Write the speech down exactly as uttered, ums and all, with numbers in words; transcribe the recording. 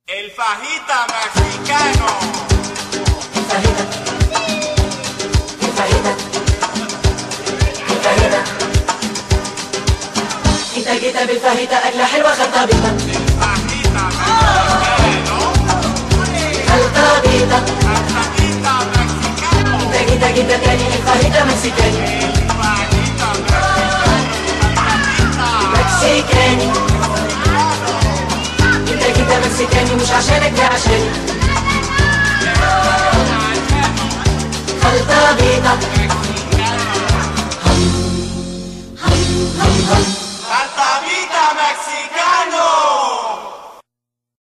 El fajita mexicano. El fajita. El fajita. El fajita. انت جيت بالفاهيتا أكلة حلوة خلطبيطة. الفajita mexicano. خلطبيطة. الفajita mexicano. انت جيت جيت تاني الفاهيتا مكسيكاني. الفajita mexicano. مكسيكاني. انت جيت مكسيكاني مش عشانك ده عشاني.